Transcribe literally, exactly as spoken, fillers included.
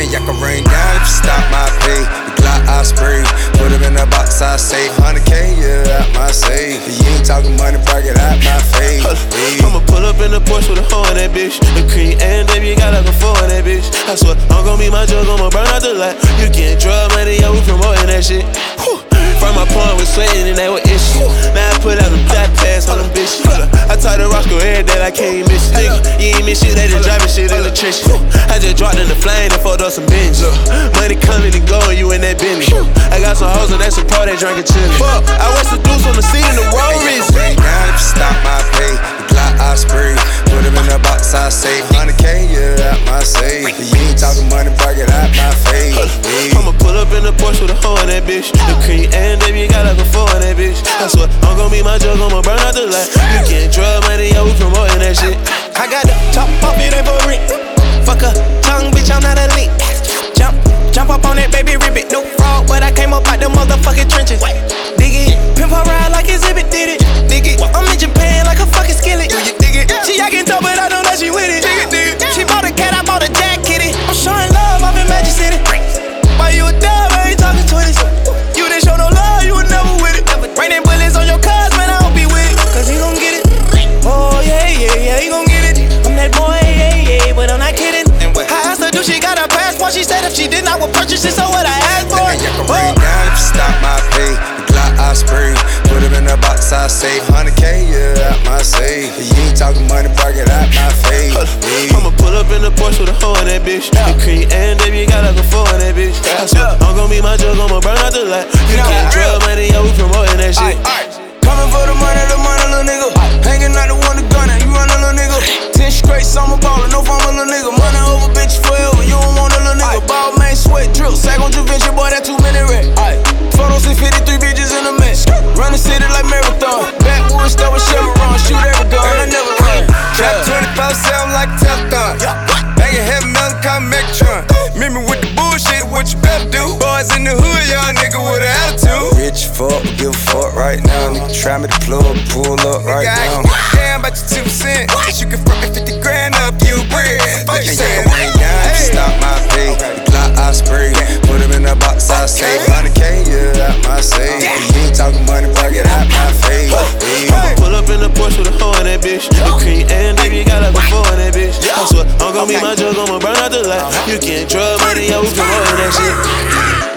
And y'all can rain down if you stop my pay. The Glock I spray, put him in the box I say. one hundred K, yeah, out my safe. You ain't talking money, bro, get out my face. I'ma pull up in the Porsche with a hoe in that bitch. The cream and baby, you got like a four in that bitch. I swear, I'm gon' be my jug, I'ma burn out the light. You getting drug money, yeah, we promoting that shit. Whew. From my point was sweating and they were issues. Now I put out them fat pads on them bitches. I taught the Roscoe every day I can't miss it. Nigga, you ain't miss shit, they just driving shit in the trenches. I just dropped in the flame and fucked up some binge. Money coming and going, you in that Bentley. I got some hoes and they some pro, they drinking chili. Fuck, I was seduced on the seat in the road wrist. Rain down if you stop my pay. The Glock I spray, put him in the box I say. one hundred K, yeah, out my safe. You ain't talking money, bro, get out my face. I'ma pull up in the Porsche with a hoe in that bitch. The cream and baby, you got like a four in that bitch. I swear, I'm gon' be my jug, I'ma burn out the light. You getting drug money, yeah, we promoting that shit. I got the top off, it ain't for rent. Fuck a tongue, bitch, I'm not a link. Jump, jump up on that baby, rip it. No fraud, but I came up out the motherfucking trenches. Dig it, pimp her ride like Exhibit did it. Dig it, I'm in Japan like a fucking skillet. Do you dig it? She acting tough, but I know that she with it. Dig it, dig it. She bought a cat, I bought a jack kitty. I'm showing love, I'm in Magic City. Why you a dub, I ain't talking twenties. You didn't show no love, you were never with it. Raining bullets on your cars, man, I don't be with it. Cause he gon' get it. Oh, yeah, yeah, yeah, he gon' get it. I'm that boy, yeah, yeah, but I'm not kidding. I asked her, do she got a passport? She said if she did, I would purchase it, so what I asked for. And y'all can rain down if you stop my pay. The Glock I spray, put him in the box I say. one hundred K, yeah, out my safe. You ain't talking money, bro, get out my face. I'ma pull up in the Porsche with a hoe in that bitch. The cream and baby, you got like a four in that bitch. I swear, I'm gon' be my jug, I'ma burn out the light. You getting drug money, yeah, we promoting that shit. Coming for the money, the money, little nigga. Hanging out the one, the gunner, you run a little nigga. Ten straight summer ballin', no farmer, little nigga. Money over bitch forever, you don't want a little nigga. Ball man, sweat, drip, sack on Javinci, boy, that too many racks. Photos and fifty-three bitches in a mess. Run the city like marathon. Backwoods, start with Chevron, shoot every gun, I never run. Trap twenty-five seven like a Teflon. Bangin' heavy metal, call Megatron. Meet me with the bullshit, what you better do? Boys in the hood, young nigga with an attitude. Rich fuck, give a fuck right now. Nigga try me to plug, pull up right now. Damn about your two percent. Cause you can front me fifty grand up, you bread. Fuck you saying? Rain down, if you stop my pay. The Glock I spray, put him in the box I say. one hundred K, yeah, out my safe. You ain't talking money, bro, get out my face. I'ma pull up in the Porsche with a hoe in that bitch. The cream and baby, you got like a four in that bitch. I swear, I'm gon' be my jug, I'ma burn out the light. You getting drug money, yeah, we promoting that shit.